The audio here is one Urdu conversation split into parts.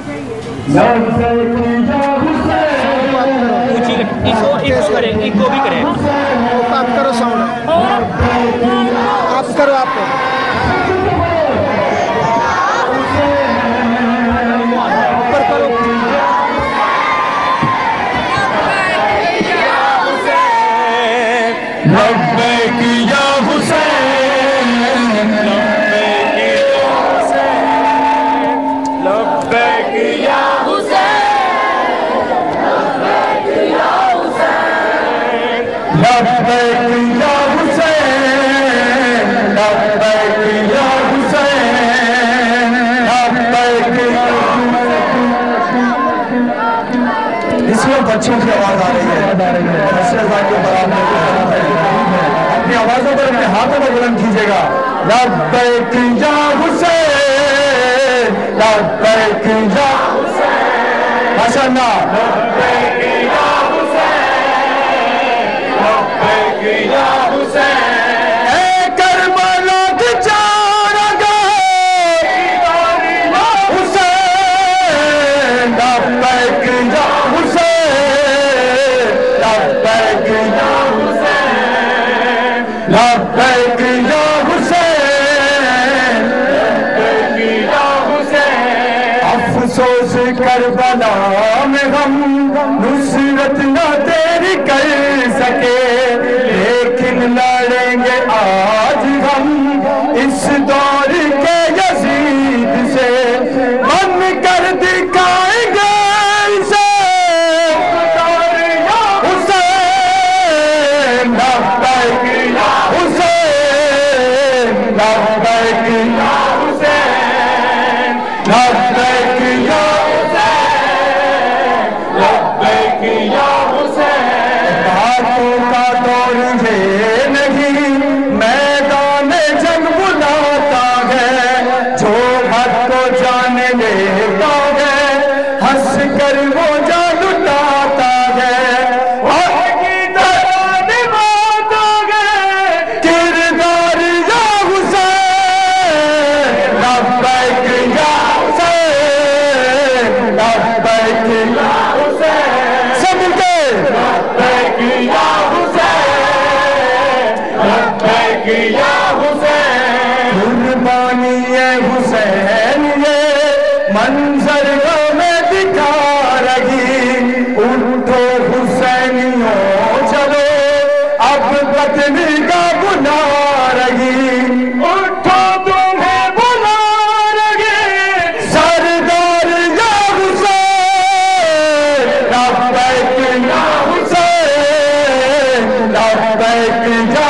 इको भी करे आप करो साउंड आप करो आप ऊपर करो लब्बैक या हुसैन लब्बैक या لبیک یا حسین لبیک یا حسین لبیک اس میں بچوں کی آواز آ رہی ہے اپنی آوازوں پر اپنے ہاتھوں پر بلند کیجئے گا لبیک یا حسین لبیک یا حسین ماشاءاللہ لبیک یا یا حسین اے کربلا کی چارگاہ حسین لبیک یا حسین لبیک یا حسین لبیک یا حسین لبیک یا حسین افسوس کربلا میں ہم نصرت نہ تیری کر سکے لڑیں گے آج ہم اس دور کے یزید سے بن کر دکھائیں گے اسے حسین لبیک یا حسین لبیک یا حسین لبیک یا حسین لبیک یا حسین باتوں کا دور ہے میدان جنگ بلاتا ہے جو حق کو جانے لیتا ہے ہنس کر وہ جان لٹاتا ہے اور عقیدت نبھاتا ہے کردار یا حسین لبیک یا حسین لبیک یا حسین سب کے لبیک یا یا حسین قربانی حسین یہ منظر میں دکھا رہی اٹھو حسینیوں چلو اب قتل کا بلا رہی اٹھو تمہیں بلا رہی سردار یا حسین لبیک یا حسین لبیک یا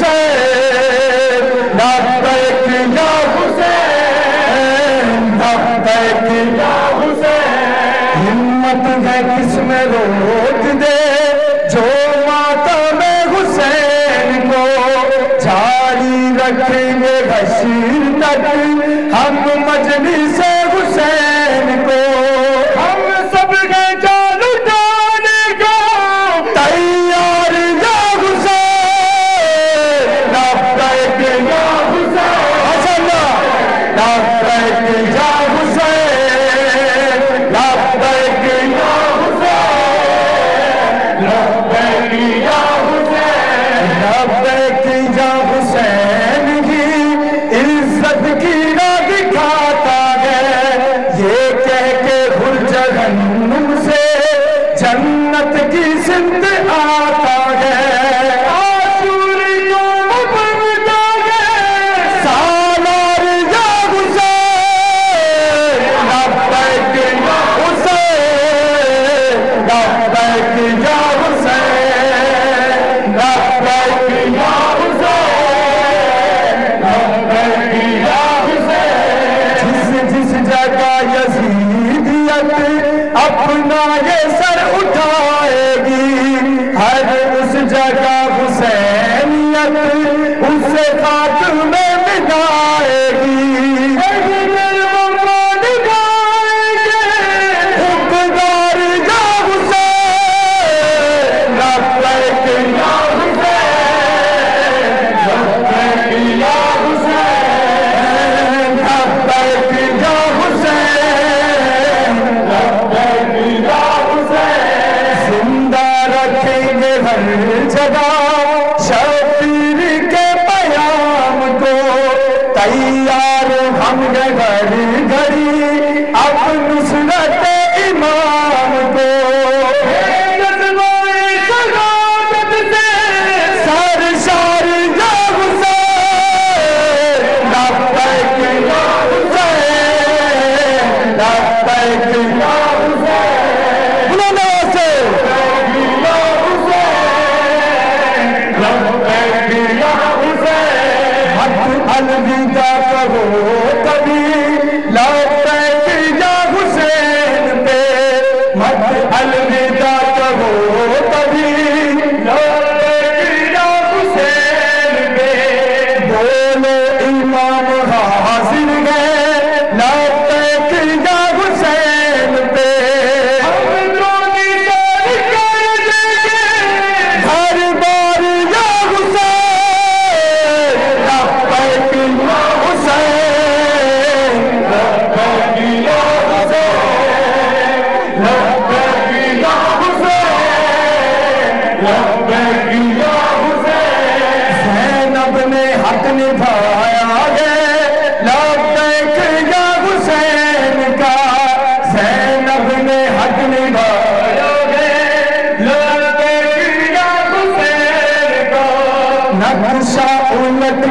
کس میں روک دے جو ماتم حسین کو جاری رکھیں گے بشیر تک ہم مجلس حسین کو ہم سب کے جان لٹانے کو تیار یا حسین لبیک یا حسین لبیک یا حسین لبیک یا لبیک یا حسین لبیک یا حسین کی عزت کی راہ دکھاتا ہے یہ کہہ کے بھول جہنم سے جنت کی سمت آتا ہے آسور کو بنتا ہے سالار یا حسین لبیک یا حسین لبیک یا حسین لبیک یا حسین لبیک یا حسین جس جگہ یزیدیت اپنا یہ سر اٹھائے گی ہر اس جگہ حسینیت اسے خاک میں ملائے گی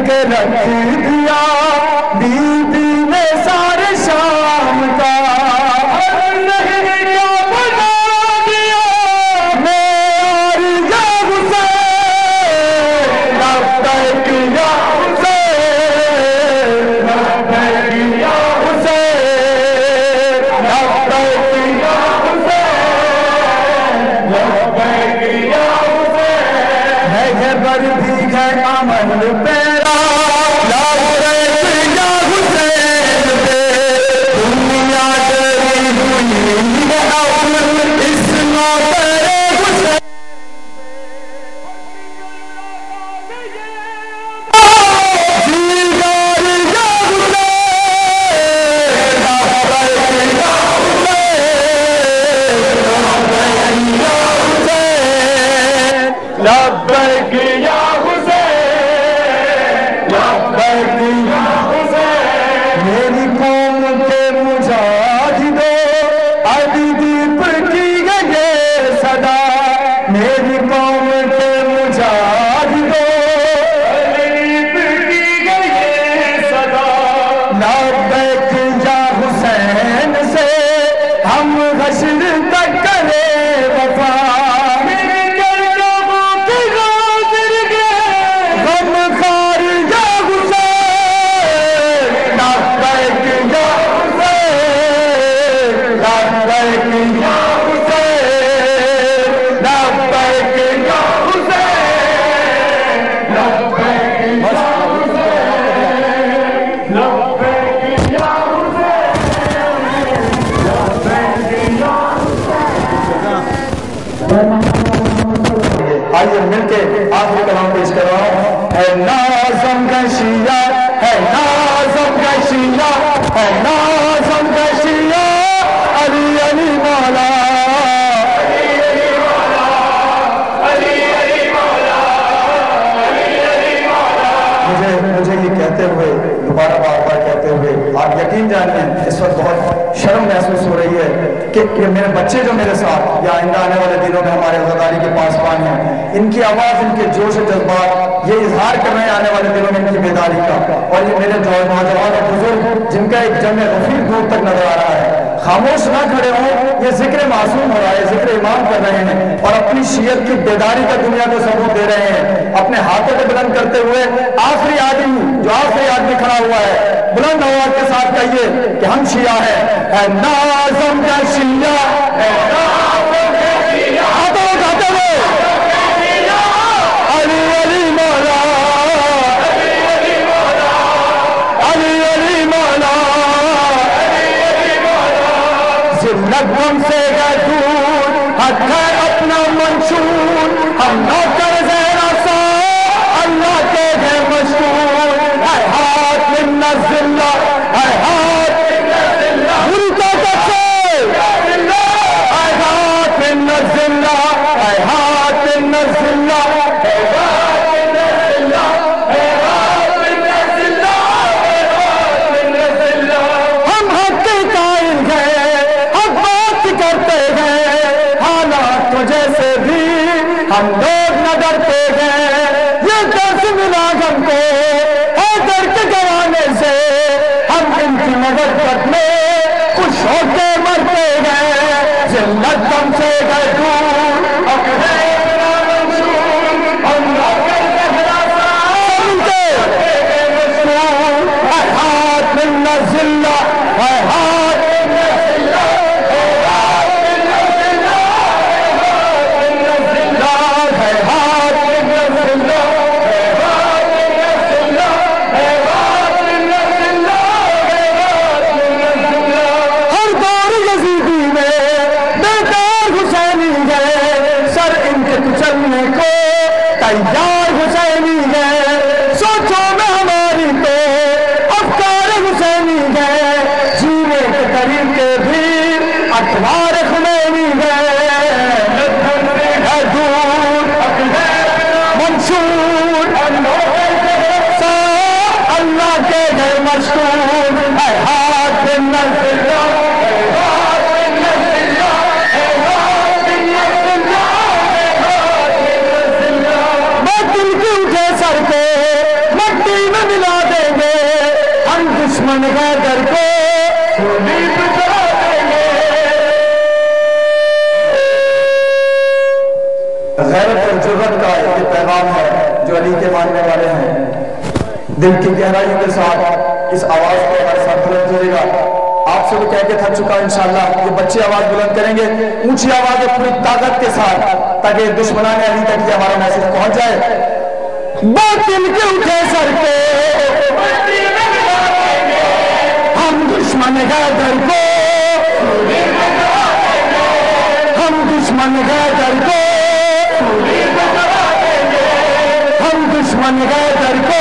کے رکھ دیا بیوی نے سارے شام کا نہیں کیا بنا دیا میرے یا حسین لبیک یا حسین لبیک یا حسین لبیک یا حسین لبیک یا حسین ہے گھر بھی ہے امن پیرا لبیک یا حسین دے دنیا ڈری ہوئی ہے اب اس نوبرے حسین لبیک یا حسین لبیک یا حسین میری قوم کے مجاہدو علی دیپ کی گئے صدا میری قوم کے مجاہدو علی دیپ کی گئے صدا لبیک یا حسین سے ہم حشر تک کرے وفا آئیے مل کے آخری کلام پیش کر رہا ہوں اے ناظم کا شیعہ اے ناظم کا شیعہ اے ناظم کا شیعہ علی علی مولا علی علی مولا علی علی مولا علی علی مولا مجھے یہ کہتے ہوئے دوبارہ بار بار کہتے ہوئے آپ یقین جانیں اس وقت بہت شرم محسوس ہو رہی ہے کہ میرے بچے جو میرے ساتھ یا آئندہ آنے والے دنوں میں ہمارے غداری کے پاس پانی ہیں ان کی آواز ان کے جوش و جذبات یہ اظہار کر رہے ہیں آنے والے دنوں میں ان کی بیداری کا اور یہ میرے نوجوان اور بزرگ جن کا ایک جمع غفیر دور تک نظر آ رہا ہے خاموش نہ کھڑے ہوں یہ ذکر معصوم ہو رہا ہے ذکر امام کر رہے ہیں اور اپنی شیعت کی بیداری کا دنیا کو ثبوت دے رہے ہیں اپنے ہاتھوں کو بلند کرتے ہوئے آخری آدمی جو آخری آدمی کھڑا ہوا ہے بلند آواز کے ساتھ کہیے کہ ہم شیعہ ہیں اے ناظم کا شیعہ اے ناظم کا شیعہ ہاتھوں اٹھاتے ہوئے علی علی مولا علی علی مولا علی علی مولا علی علی مولا ذلت ہم سے ہے دور حق ہے اپنا منشور ہم نوکر زیرہ سا اللہ کے ہے مشہور اے ہاتھ من الذلہ اے ہاتھ من الذلہ پوری طاقت سے اے ہاتھ من الذلہ اے ہاتھ من الذلہ اے ہاتھ من الذلہ اے ہاتھ من الذلہ اے ہاتھ من الذلہ ہم حق کے قائل ہیں حق بات کرتے ہیں حالات کو جیسے بھی ہم لوگ نہ ڈرتے ہیں یہ درس ملا ہم کو حیدر کے گوانے سے ہم ان کی مدد میں خوش ہو کے مرتے ہیں ذلت ہم سے گئے دور اپنے بنا منشور ہم نوکر زہرا سا سنتے مشہور اے ہاتھ من الذلہ اے ہاتھ من الذلہ اے ہاتھ من الذلہ اے ہاتھ من الذلہ اے ہاتھ من الذلہ اے ہاتھ من الذلہ اے ہاتھ من الذلہ ہر دور یزیدی میں بیدار حسینی ہے سر ان کے کچلنے کو تیار حسینی ہے سوچوں میں ہماری تو افکار حسینی ہے جینے کے طریقے بھی اٹوار خمینی ہے دور منشور اللہ کے گھر مشہور اے ہاتھ من الذلہ اے ہاتھ من الذلہ اے ہاتھ من الذلہ اے ہاتھ من الذلہ میں دل کی اٹھے سر کو مٹی میں دل کی گہرائیوں کے ساتھ اس آواز کو ہمارے ساتھ بلند کیجیے گا. آپ سے تو کہہ کے تھک چکا انشاءاللہ. یہ بچے آواز بلند کریں گے اونچی آواز ہے پوری طاقت کے ساتھ تاکہ دشمنان علی تک یہ ہمارا میسج پہنچ جائے. باطل کے اٹھے سر پہ ہم دشمن حیدر کو، ہم دشمن حیدر کو، ہم دشمن حیدر کو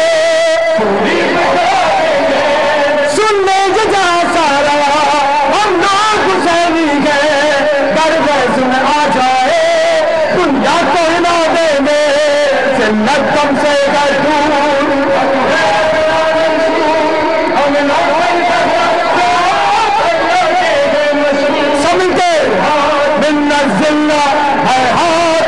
سننے جا سارا ہم لوگ حسینی گئے درویز میں آ جائے دنیا کو ہلا دینے ذلت ہم سے گر دور سمجھتے من الذلہ ہے ہاتھ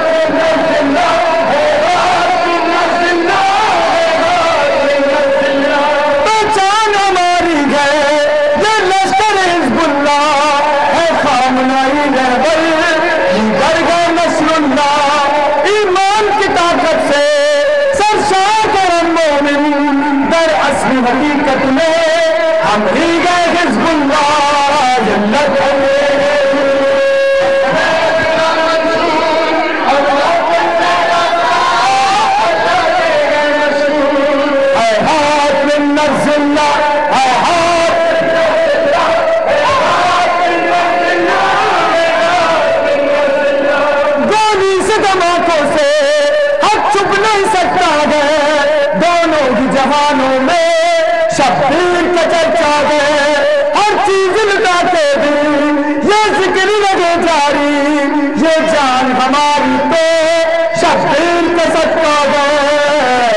پہچان ہماری گئے یہ لشکر حزب اللہ ہے خامنائی رہبر لیڈر گئے نصر اللہ ایمان کی طاقت سے سرشار کرم مومن در اصل حقیقت میں ہم ہی گئے حزب اللہ جلت جہانوں میں شبیر کا چرچا گئے ہر چیز لٹا کے دی یہ ذکر لگے جاری یہ جان ہماری تو شبیر کا صدقہ گئے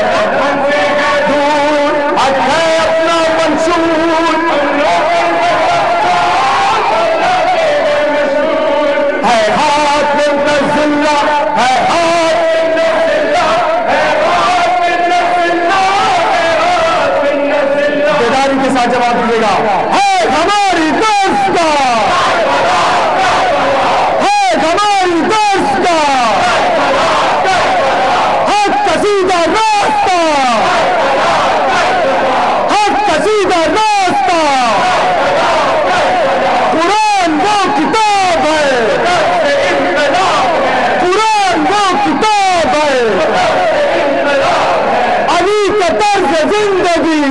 دور حق ہے اپنا منشور ہے ہاتھ میں ذلہ ہے ہاتھ کے ساتھ جواب دیجیے گا. ہے ہماری دوست کا، ہے ہماری دوست کا حق کا سیدھا راستہ، حق کا سیدھا راستہ. قرآن وہ کتاب ہے، قرآن وہ کتاب ہے، علی کا طرز زندگی،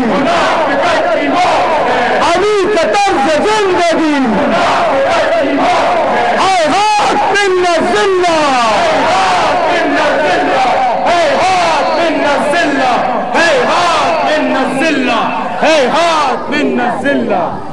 علی کا طرز زندگی. ہے ہاتھ من الذلہ، ہے ہاتھ من الذلہ، ہے ہاتھ من الذلہ، ہے ہاتھ من الذلہ.